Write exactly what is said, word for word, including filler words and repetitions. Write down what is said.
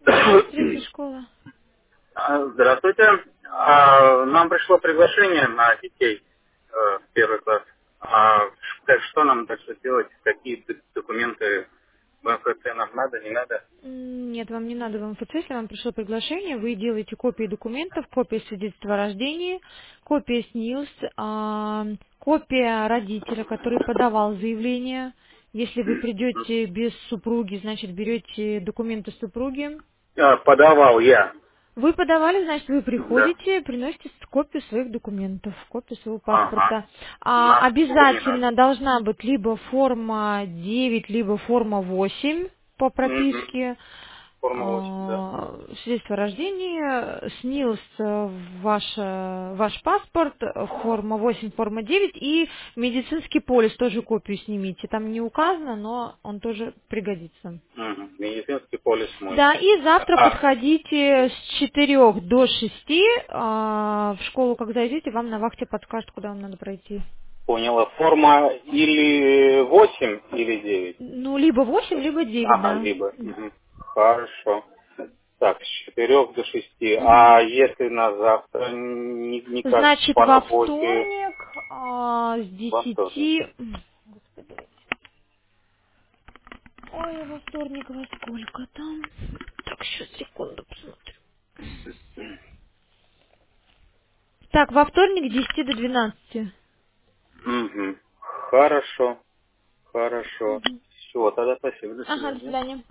Здравствуйте, школа. А, Здравствуйте. А, Нам пришло приглашение на детей э, в первый класс. А ш- что нам дальше делать? Какие д- документы в эм эф цэ нам надо, не надо? М, Нет, вам не надо в МФЦ, если вам пришло приглашение, вы делаете копии документов, копия свидетельства о рождении, копия СНИЛС, а, копия родителя, который подавал заявление. Если вы придете без супруги, значит берете документы супруги. А, Подавал я. Вы подавали, значит, вы Да. приходите, приносите с- копию своих документов, копию своего Ага. паспорта. А, Нам супруга не надо. обязательно должна быть либо форма девять, либо форма восемь по Угу. прописке, Форма восемь, да. а, свидетельство о рождении, СНИЛС, э, ваш, э, ваш паспорт, э, форма восемь, форма девять и медицинский полис, тоже копию снимите. Там не указано, но он тоже пригодится. Угу. Медицинский полис мой. Да, и завтра А, подходите с четырех до шести а, в школу, когда идете, вам на вахте подскажут, куда вам надо пройти. поняла. Форма или восемь, или девять. Ну, либо восемь, либо девять, Ага, да. либо. Мгм. Хорошо. Так, с четырех до шести. Мгм. А если на завтра ни- никак Значит, по во работе, вторник а, с во вторник? десяти... Господи. Ой, во вторник во сколько там? Так, сейчас, секунду, посмотрю. Так, во вторник с десяти до двенадцати. Угу. Хорошо, хорошо. Мгм. Все, тогда спасибо. До Ага, до свидания. свидания.